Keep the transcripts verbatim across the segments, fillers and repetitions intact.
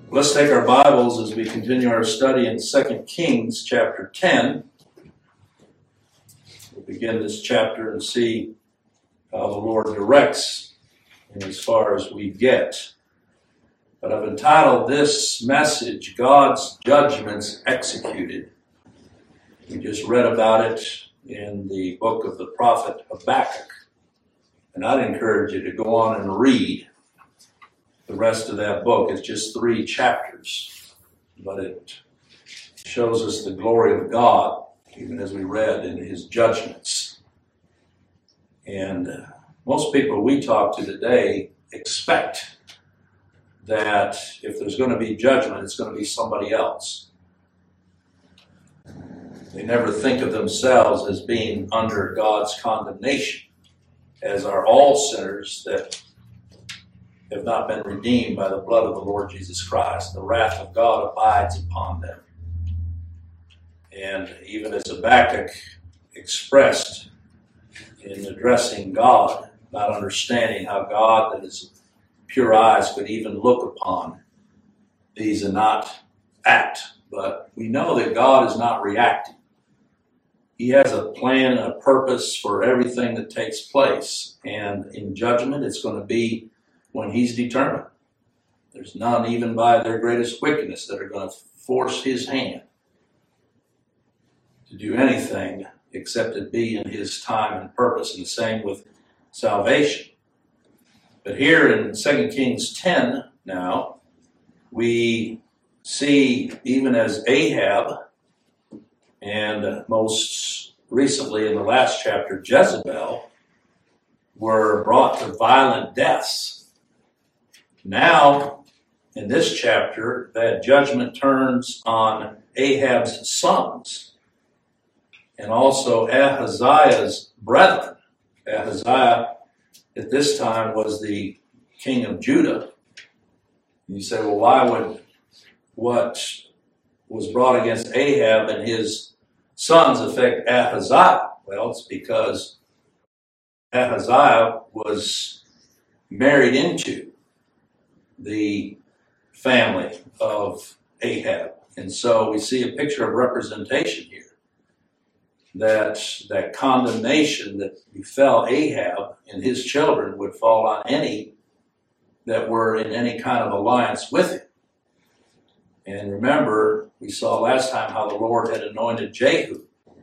Let's take our Bibles as we continue our study in Second Kings chapter ten. We'll begin this chapter and see how the Lord directs in as far as we get. But I've entitled this message, God's Judgments Executed. We just read about it in the book of the prophet Habakkuk. And I'd encourage you to go on and read the rest of that book. It's just three chapters, but it shows us the glory of God, even as we read in his judgments. And uh, most people we talk to today expect that if there's going to be judgment, it's going to be somebody else. They never think of themselves as being under God's condemnation, as are all sinners that have not been redeemed by the blood of the Lord Jesus Christ. The wrath of God abides upon them. And even as Habakkuk expressed in addressing God, not understanding how God that is pure eyes could even look upon these and not act. But we know that God is not reacting. He has a plan and a purpose for everything that takes place. And in judgment, it's going to be when he's determined. There's none even by their greatest wickedness that are going to force his hand to do anything except it be in his time and purpose. And the same with salvation. But here in Second Kings ten now, we see even as Ahab and most recently in the last chapter, Jezebel, were brought to violent deaths. Now, in this chapter, that judgment turns on Ahab's sons and also Ahaziah's brethren. Ahaziah at this time was the king of Judah. And you say, well, why would what was brought against Ahab and his sons affect Ahaziah? Well, it's because Ahaziah was married into the family of Ahab. And so we see a picture of representation here. That, that condemnation that befell Ahab and his children would fall on any that were in any kind of alliance with him. And remember, we saw last time how the Lord had anointed Jehu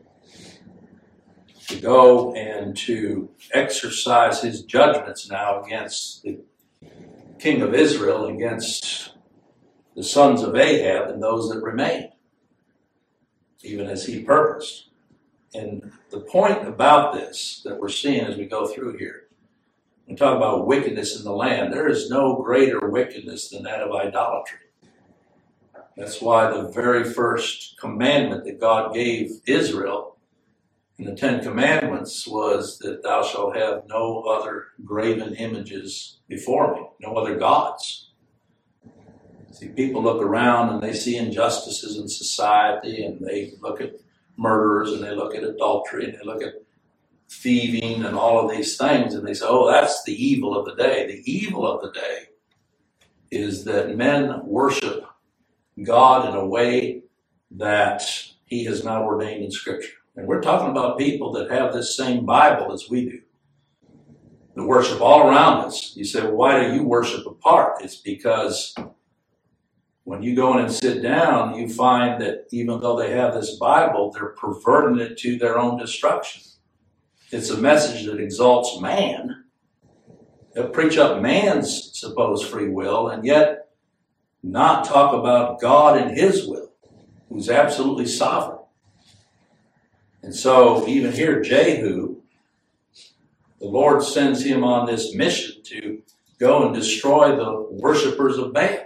to go and to exercise his judgments now against the king of Israel, against the sons of Ahab and those that remained, even as he purposed. And the point about this that we're seeing as we go through here, we talk about wickedness in the land. There is no greater wickedness than that of idolatry. That's why the very first commandment that God gave Israel in the Ten Commandments was that thou shalt have no other graven images before me, no other gods. See, people look around and they see injustices in society, and they look at murderers, and they look at adultery, and they look at thieving and all of these things, and they say, oh, that's the evil of the day. The evil of the day is that men worship God in a way that he has not ordained in Scripture. And we're talking about people that have this same Bible as we do, that worship all around us. You say, well, why do you worship apart? It's because when you go in and sit down, you find that even though they have this Bible, they're perverting it to their own destruction. It's a message that exalts man. They'll preach up man's supposed free will, and yet not talk about God and his will, who's absolutely sovereign. And so even here, Jehu, the Lord sends him on this mission to go and destroy the worshipers of Baal.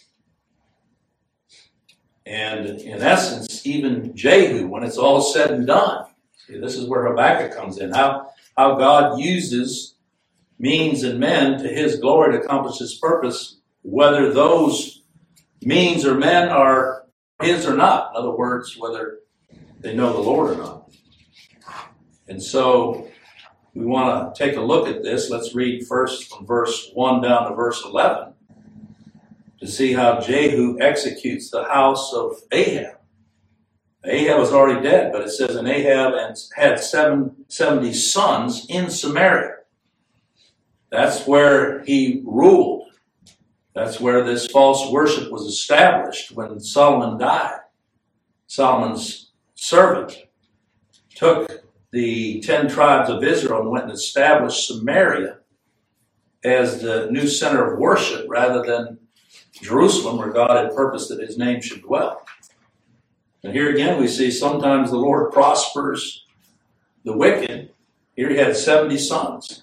And in essence, even Jehu, when it's all said and done, see, this is where Habakkuk comes in, how, how God uses means and men to his glory to accomplish his purpose, whether those means or men are his or not. In other words, whether they know the Lord or not. And so we want to take a look at this. Let's read first from verse one down to verse eleven. to see how Jehu executes the house of Ahab. Ahab was already dead, but it says, and Ahab had seven, seventy sons in Samaria. That's where he ruled. That's where this false worship was established when Solomon died. Solomon's servant took the ten tribes of Israel and went and established Samaria as the new center of worship rather than Jerusalem, where God had purposed that his name should dwell. And here again we see sometimes the Lord prospers the wicked. Here he had seventy sons.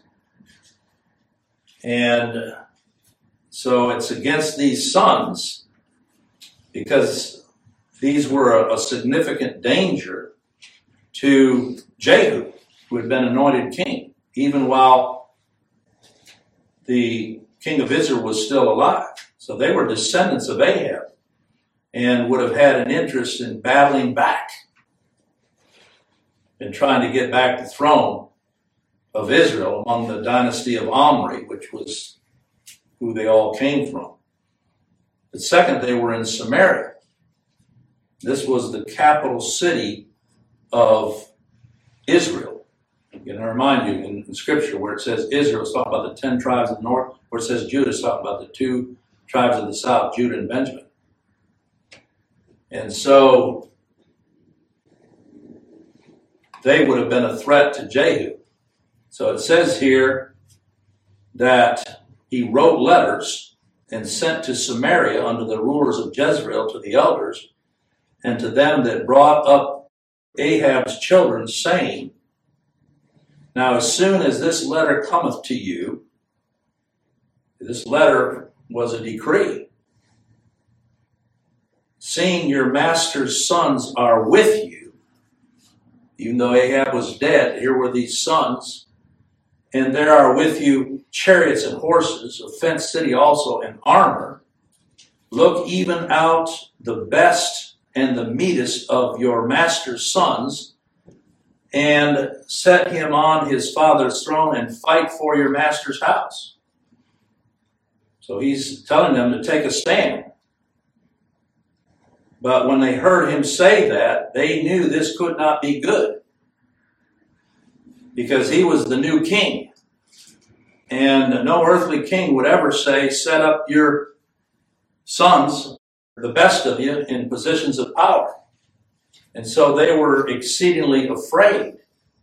And so it's against these sons, because these were a, a significant danger to Jehu, who had been anointed king, even while the king of Israel was still alive. So they were descendants of Ahab and would have had an interest in battling back and trying to get back the throne of Israel among the dynasty of Omri, which was who they all came from. But second, they were in Samaria. This was the capital city of Israel. And I remind you in, in Scripture where it says Israel, it's talking about the ten tribes of the north, where it says Judah, it's talking about the two tribes of the south, Judah and Benjamin. And so they would have been a threat to Jehu. So it says here that he wrote letters and sent to Samaria under the rulers of Jezreel to the elders and to them that brought up Ahab's children, saying, now as soon as this letter cometh to you, this letter was a decree, seeing your master's sons are with you, even though Ahab was dead, here were these sons, and there are with you chariots and horses, a fenced city also, and armor. Look even out the best and the meetest of your master's sons, and set him on his father's throne, and fight for your master's house. So he's telling them to take a stand. But when they heard him say that, they knew this could not be good, because he was the new king. And no earthly king would ever say, set up your sons, the best of you, in positions of power. And so they were exceedingly afraid,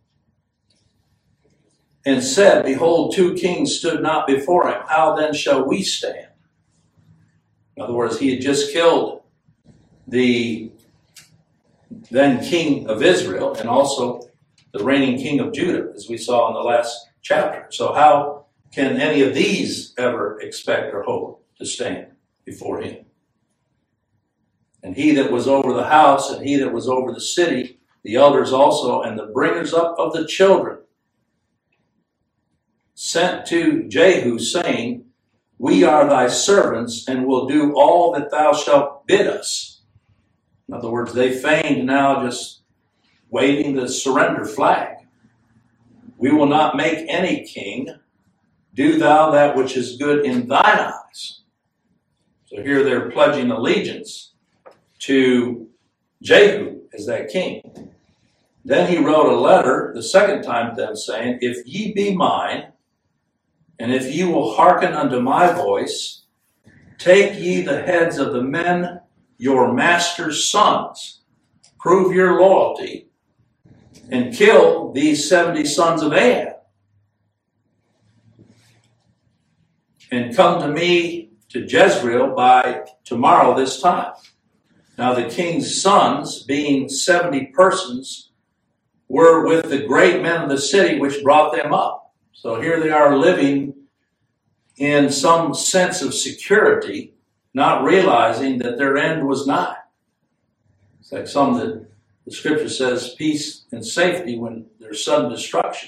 and said, behold, two kings stood not before him. How then shall we stand? In other words, he had just killed the then king of Israel and also the reigning king of Judah, as we saw in the last chapter. So how can any of these ever expect or hope to stand before him? And he that was over the house, and he that was over the city, the elders also, and the bringers up of the children, sent to Jehu, saying, we are thy servants, and will do all that thou shalt bid us. In other words, they feigned now just waving the surrender flag. We will not make any king. Do thou that which is good in thine eyes. So here they're pledging allegiance to Jehu as that king. Then he wrote a letter the second time to them, saying, if ye be mine, and if ye will hearken unto my voice, take ye the heads of the men, your master's sons, prove your loyalty, and kill these seventy sons of Ahab, and come to me to Jezreel by tomorrow this time. Now the king's sons, being seventy persons, were with the great men of the city which brought them up. So here they are living in some sense of security, not realizing that their end was nigh. It's like some that the scripture says peace and safety when there's sudden destruction.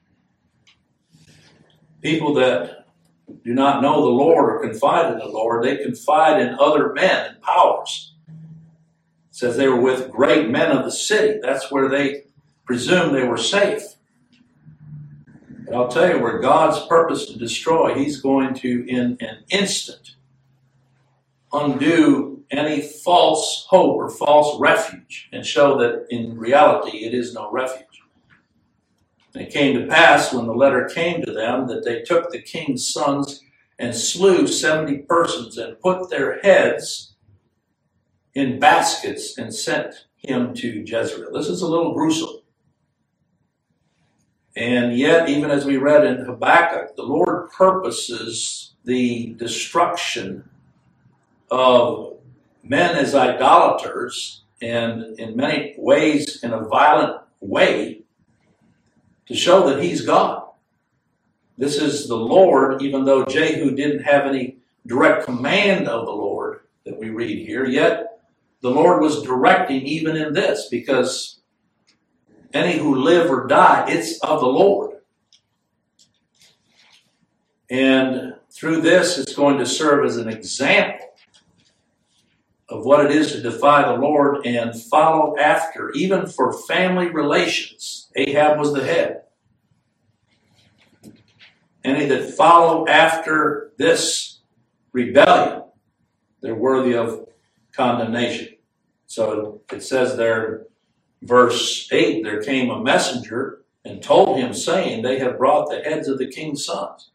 People that do not know the Lord or confide in the Lord, they confide in other men and powers. It says they were with great men of the city. That's where they presumed they were safe. But I'll tell you, where God's purpose to destroy, he's going to, in an instant, undo any false hope or false refuge and show that in reality it is no refuge. And it came to pass when the letter came to them that they took the king's sons and slew seventy persons and put their heads in baskets and sent him to Jezreel. This is a little gruesome. And yet, even as we read in Habakkuk, the Lord purposes the destruction of men as idolaters, and in many ways in a violent way, to show that he's God. This is the Lord, even though Jehu didn't have any direct command of the Lord that we read here, yet the Lord was directing even in this, because any who live or die, it's of the Lord. And through this, it's going to serve as an example of what it is to defy the Lord and follow after, even for family relations. Ahab was the head. Any that follow after this rebellion, they're worthy of condemnation. So it says there, verse eight, there came a messenger and told him, saying, they have brought the heads of the king's sons.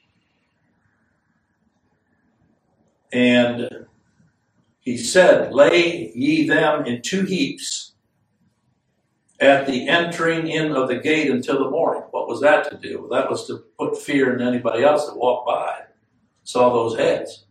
And he said, lay ye them in two heaps at the entering in of the gate until the morning. What was that to do? Well, that was to put fear in anybody else that walked by, saw those heads.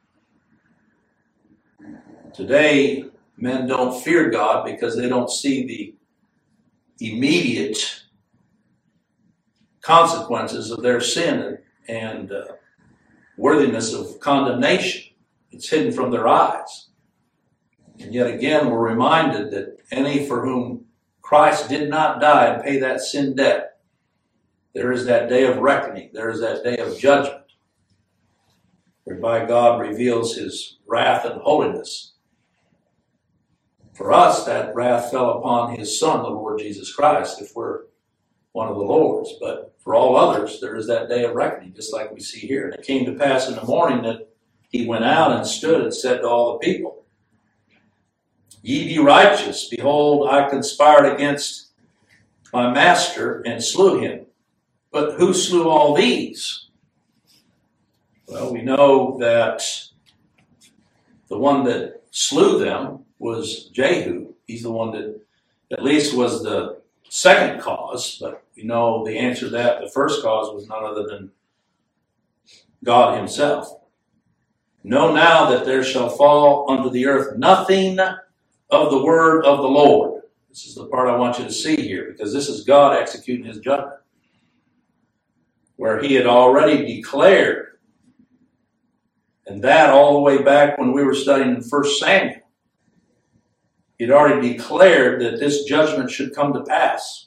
Today, men don't fear God because they don't see the immediate consequences of their sin and uh, worthiness of condemnation. It's hidden from their eyes. And yet again, we're reminded that any for whom Christ did not die and pay that sin debt, there is that day of reckoning. There is that day of judgment, whereby God reveals his wrath and holiness. For us, that wrath fell upon his Son, the Lord Jesus Christ, if we're one of the Lord's. But for all others, there is that day of reckoning, just like we see here. And it came to pass in the morning that he went out and stood and said to all the people, ye be righteous. Behold, I conspired against my master and slew him. But who slew all these? Well, we know that the one that slew them was Jehu. He's the one that at least was the second cause, but we know the answer to that. The first cause was none other than God himself. Know now that there shall fall unto the earth nothing of the word of the Lord. This is the part I want you to see here, because this is God executing his judgment, where he had already declared, and that all the way back when we were studying in First Samuel. He'd already declared that this judgment should come to pass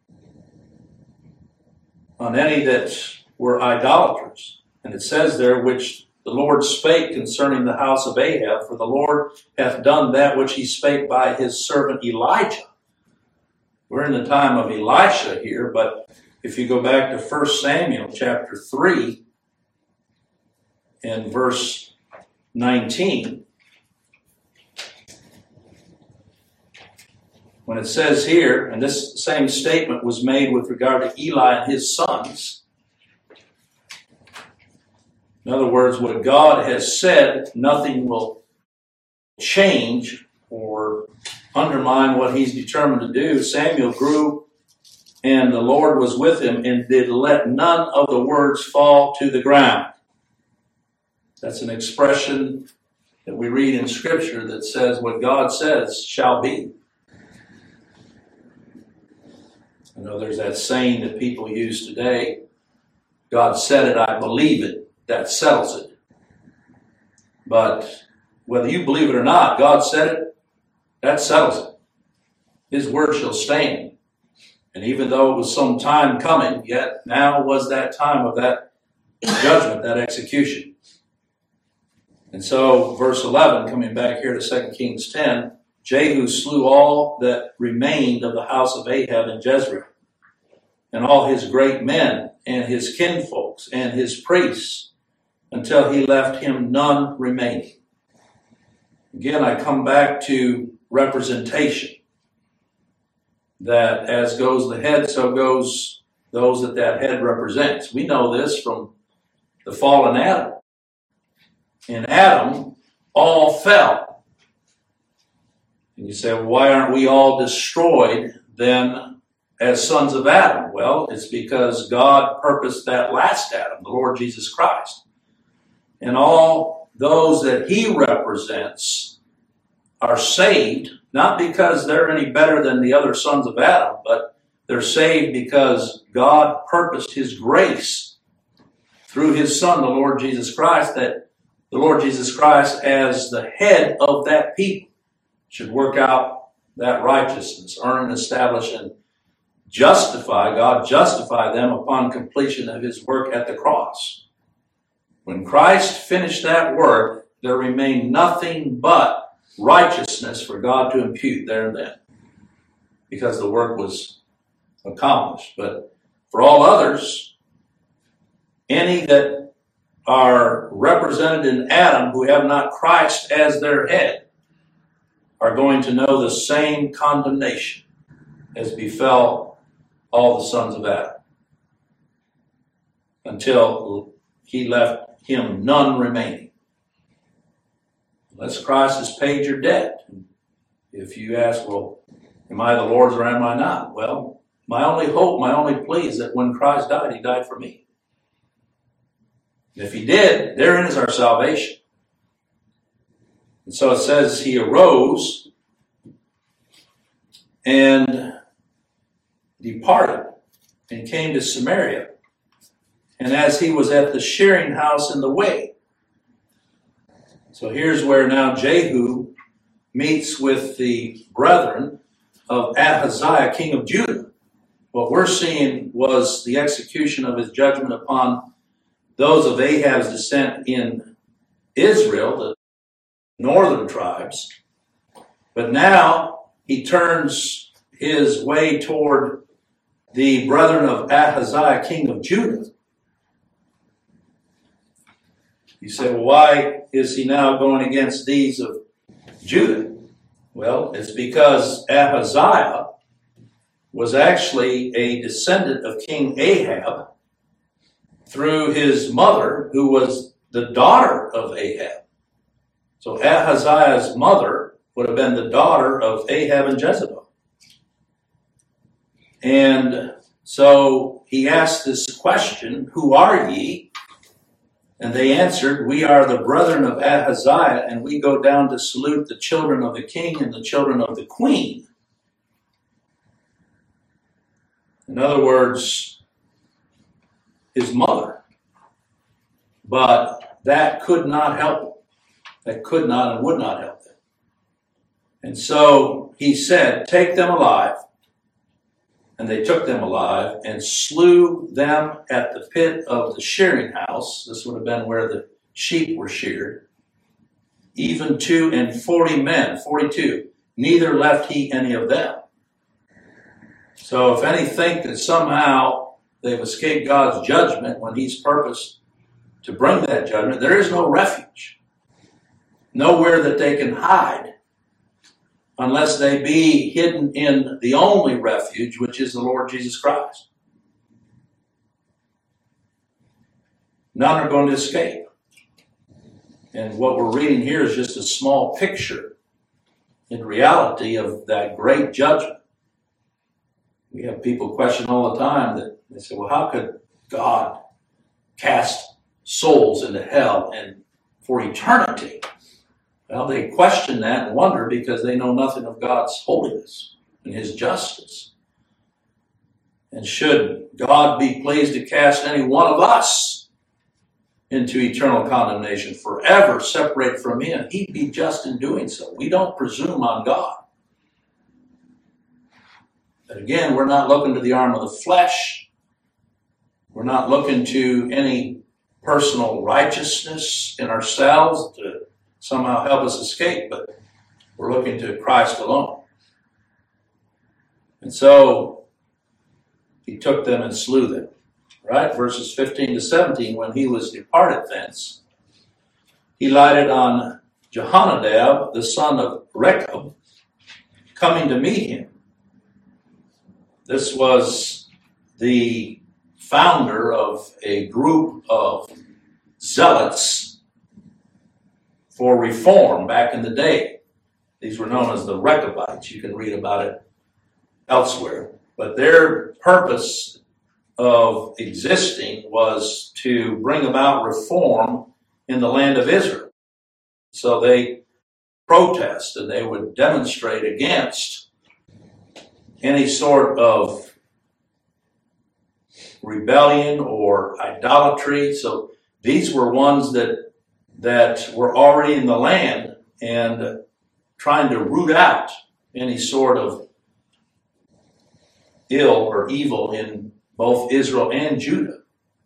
on any that were idolaters. And it says there, which the Lord spake concerning the house of Ahab, for the Lord hath done that which he spake by his servant Elijah. We're in the time of Elisha here, but if you go back to First Samuel chapter three and verse nineteen, when it says here, and this same statement was made with regard to Eli and his sons. In other words, what God has said, nothing will change or undermine what he's determined to do. Samuel grew, and the Lord was with him, and did let none of the words fall to the ground. That's an expression that we read in Scripture that says what God says shall be. You know, there's that saying that people use today, God said it, I believe it. That settles it. But whether you believe it or not, God said it, that settles it. His word shall stand. And even though it was some time coming, yet now was that time of that judgment, that execution. And so, verse eleven, coming back here to Second Kings ten, Jehu slew all that remained of the house of Ahab in Jezreel, and all his great men, and his kinfolks, and his priests, until he left him none remaining. Again, I come back to representation. That as goes the head, so goes those that that head represents. We know this from the fallen Adam. In Adam, all fell. And you say, well, why aren't we all destroyed then as sons of Adam? Well, it's because God purposed that last Adam, the Lord Jesus Christ. And all those that he represents are saved, not because they're any better than the other sons of Adam, but they're saved because God purposed his grace through his Son, the Lord Jesus Christ, that the Lord Jesus Christ, as the head of that people, should work out that righteousness, earn, establish, and justify, God justify them upon completion of his work at the cross. When Christ finished that work, there remained nothing but righteousness for God to impute there and then, because the work was accomplished. But for all others, any that are represented in Adam who have not Christ as their head are going to know the same condemnation as befell all the sons of Adam, until he left him none remaining. Unless Christ has paid your debt. If you ask, well, am I the Lord's or am I not? Well, my only hope, my only plea is that when Christ died, he died for me. And if he did, therein is our salvation. And so it says he arose and departed and came to Samaria. And as he was at the shearing house in the way. So here's where now Jehu meets with the brethren of Ahaziah, king of Judah. What we're seeing was the execution of his judgment upon those of Ahab's descent in Israel, the northern tribes. But now he turns his way toward the brethren of Ahaziah, king of Judah. You say, well, why is he now going against these of Judah? Well, it's because Ahaziah was actually a descendant of King Ahab through his mother, who was the daughter of Ahab. So Ahaziah's mother would have been the daughter of Ahab and Jezebel. And so he asked this question, who are ye? And they answered, we are the brethren of Ahaziah, and we go down to salute the children of the king and the children of the queen. In other words, his mother. But that could not help him. That could not and would not help them. And so he said, take them alive. And they took them alive and slew them at the pit of the shearing house. This would have been where the sheep were sheared. Even two and forty men, forty-two. Neither left he any of them. So if any think that somehow they've escaped God's judgment when he's purposed to bring that judgment, there is no refuge. Nowhere that they can hide, unless they be hidden in the only refuge, which is the Lord Jesus Christ. None are going to escape. And what we're reading here is just a small picture, in reality, of that great judgment. We have people question all the time that they say, well, how could God cast souls into hell and for eternity? Well, they question that and wonder because they know nothing of God's holiness and his justice. And should God be pleased to cast any one of us into eternal condemnation, forever separated from him, he'd be just in doing so. We don't presume on God. But again, we're not looking to the arm of the flesh. We're not looking to any personal righteousness in ourselves to somehow help us escape, but we're looking to Christ alone. And so he took them and slew them. Right? Verses fifteen to seventeen, when he was departed thence, he lighted on Jehonadab, the son of Rechab, coming to meet him. This was the founder of a group of zealots for reform back in the day. These were known as the Rechabites. You can read about it elsewhere. But their purpose of existing was to bring about reform in the land of Israel. So they protest and they would demonstrate against any sort of rebellion or idolatry. So these were ones that that were already in the land and trying to root out any sort of ill or evil in both Israel and Judah.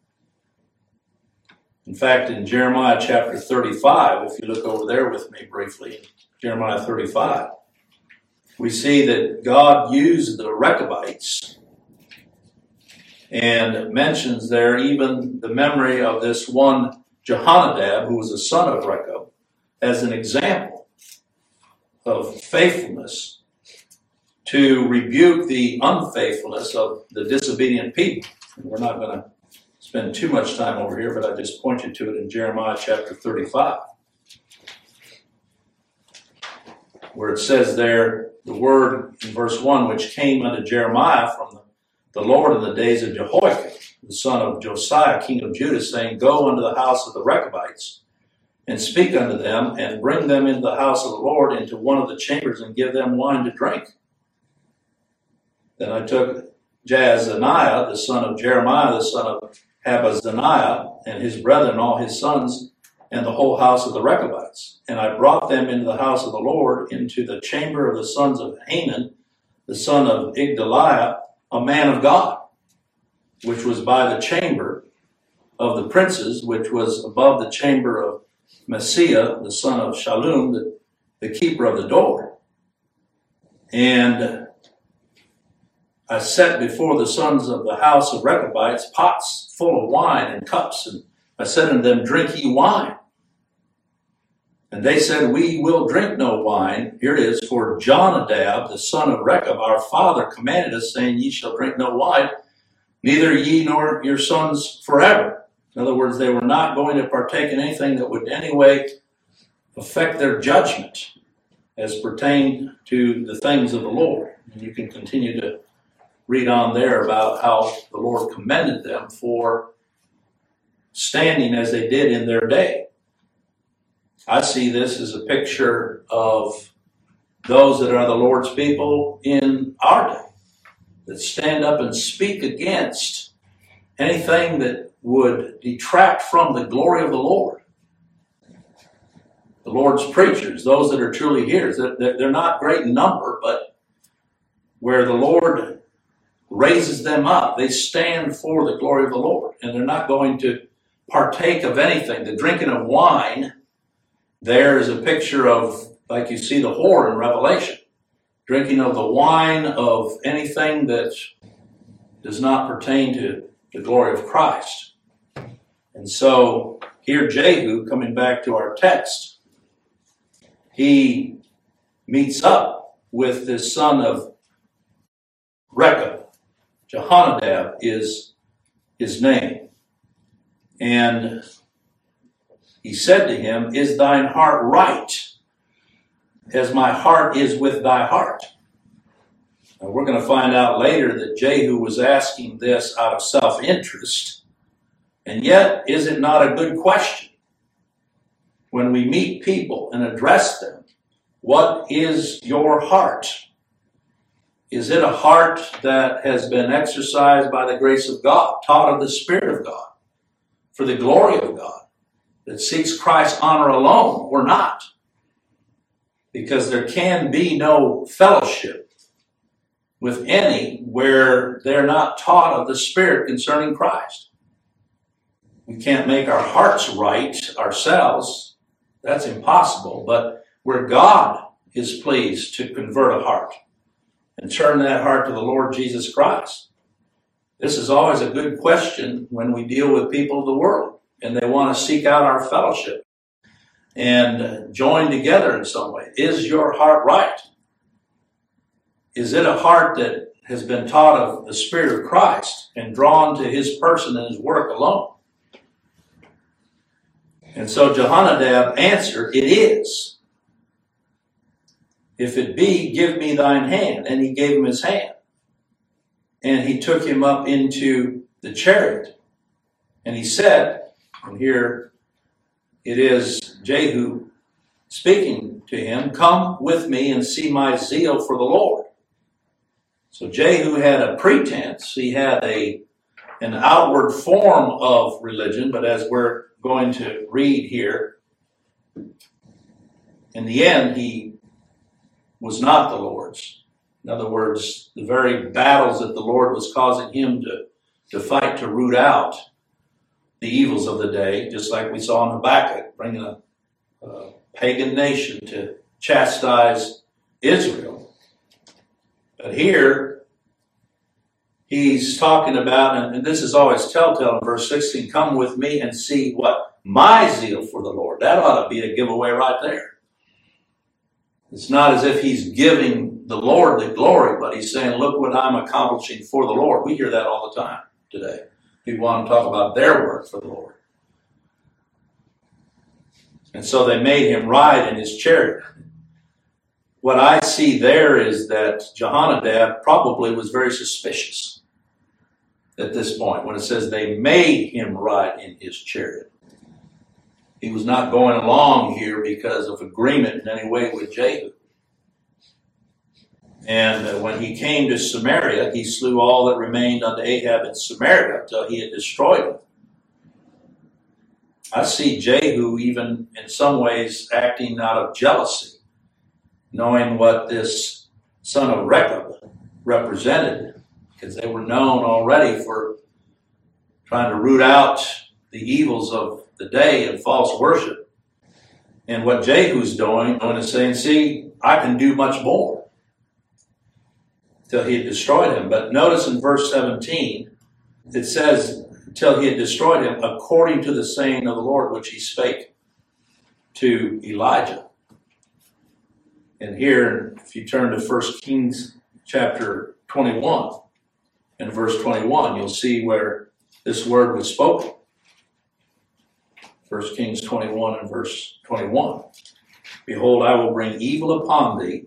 In fact, in Jeremiah chapter thirty-five, if you look over there with me briefly, Jeremiah thirty-five, we see that God used the Rechabites and mentions there even the memory of this one Jehonadab, who was a son of Rechab, as an example of faithfulness to rebuke the unfaithfulness of the disobedient people. And we're not going to spend too much time over here, but I just point you to it in Jeremiah chapter thirty-five, where it says there, the word in verse one, which came unto Jeremiah from the, the Lord in the days of Jehoiakim, the son of Josiah, king of Judah, saying, Go unto the house of the Rechabites, and speak unto them, and bring them into the house of the Lord, into one of the chambers, and give them wine to drink. Then I took Jaazaniah, the son of Jeremiah, the son of Habazzaniah, and his brethren, all his sons, and the whole house of the Rechabites. And I brought them into the house of the Lord, into the chamber of the sons of Hanan, the son of Igdaliah, a man of God, which was by the chamber of the princes, which was above the chamber of Messiah, the son of Shallum, the, the keeper of the door. And I set before the sons of the house of Rechabites pots full of wine and cups, and I said unto them, Drink ye wine. And they said, We will drink no wine. Here it is, for Jonadab, the son of Rechab, our father, commanded us, saying, Ye shall drink no wine, neither ye nor your sons forever. In other words, they were not going to partake in anything that would in any way affect their judgment as pertained to the things of the Lord. And you can continue to read on there about how the Lord commended them for standing as they did in their day. I see this as a picture of those that are the Lord's people in our day, that stand up and speak against anything that would detract from the glory of the Lord. The Lord's preachers, those that are truly hearers, they're not great in number, but where the Lord raises them up, they stand for the glory of the Lord, and they're not going to partake of anything. The drinking of wine there is a picture of, like you see the whore in Revelation, drinking of the wine of anything that does not pertain to the glory of Christ. And so here Jehu, coming back to our text, he meets up with this son of Rechab. Jehonadab is his name. And he said to him, Is thine heart right, as my heart is with thy heart? Now, we're going to find out later that Jehu was asking this out of self-interest. And yet, is it not a good question? When we meet people and address them, what is your heart? Is it a heart that has been exercised by the grace of God, taught of the Spirit of God, for the glory of God, that seeks Christ's honor alone, or not? Because there can be no fellowship with any where they're not taught of the Spirit concerning Christ. We can't make our hearts right ourselves. That's impossible. But where God is pleased to convert a heart and turn that heart to the Lord Jesus Christ. This is always a good question when we deal with people of the world and they want to seek out our fellowship. and joined together in some way. Is your heart right? Is it a heart that has been taught of the Spirit of Christ and drawn to his person and his work alone? And so Jehonadab answered, it is. If it be, give me thine hand. And he gave him his hand. And he took him up into the chariot. And he said, and here it is Jehu speaking to him, come with me and see my zeal for the Lord. So Jehu had a pretense. He had a an outward form of religion, but as we're going to read here, in the end, he was not the Lord's. In other words, the very battles that the Lord was causing him to, to fight to root out the evils of the day, just like we saw in Habakkuk, bringing a, a pagan nation to chastise Israel. But here, he's talking about, and this is always telltale in verse sixteen, come with me and see what? My zeal for the Lord. That ought to be a giveaway right there. It's not as if he's giving the Lord the glory, but he's saying, look what I'm accomplishing for the Lord. We hear that all the time today. People want to talk about their work for the Lord. And so they made him ride in his chariot. What I see there is that Jehonadab probably was very suspicious at this point when it says they made him ride in his chariot. He was not going along here because of agreement in any way with Jehu. And uh, when he came to Samaria, he slew all that remained unto Ahab in Samaria until he had destroyed him. I see Jehu even in some ways acting out of jealousy, knowing what this son of Rechab represented, because they were known already for trying to root out the evils of the day and false worship. And what Jehu's doing, doing is saying, see, I can do much more, till he had destroyed him. But notice in verse seventeen, it says, till he had destroyed him, according to the saying of the Lord, which he spake to Elijah. And here, if you turn to First Kings chapter twenty-one, in verse twenty-one, you'll see where this word was spoken. First Kings twenty-one and verse twenty-one. Behold, I will bring evil upon thee,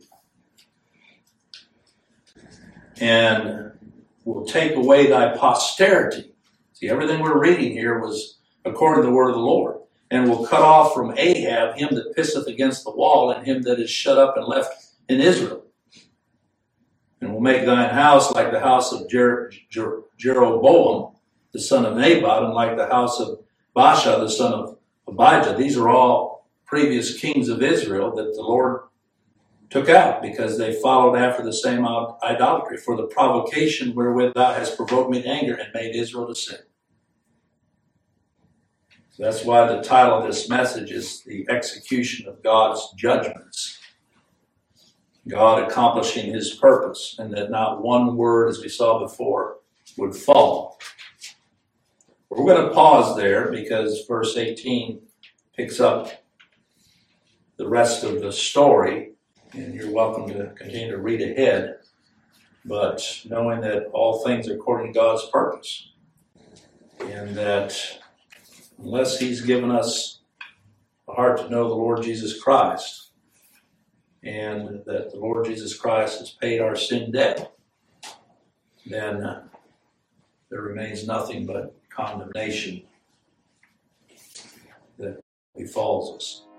and will take away thy posterity. See, everything we're reading here was according to the word of the Lord. And will cut off from Ahab him that pisseth against the wall, and him that is shut up and left in Israel. And will make thine house like the house of Jer- Jer- Jeroboam, the son of Nabat, and like the house of Baasha, the son of Abijah. These are all previous kings of Israel that the Lord took out because they followed after the same idolatry. For the provocation wherewith thou hast provoked me to anger and made Israel to sin. That's why the title of this message is the execution of God's judgments. God accomplishing his purpose, and that not one word, as we saw before, would fall. We're going to pause there because verse eighteen picks up the rest of the story, and you're welcome to continue to read ahead, but knowing that all things are according to God's purpose, and that unless he's given us a heart to know the Lord Jesus Christ, and that the Lord Jesus Christ has paid our sin debt, then uh, there remains nothing but condemnation that befalls us.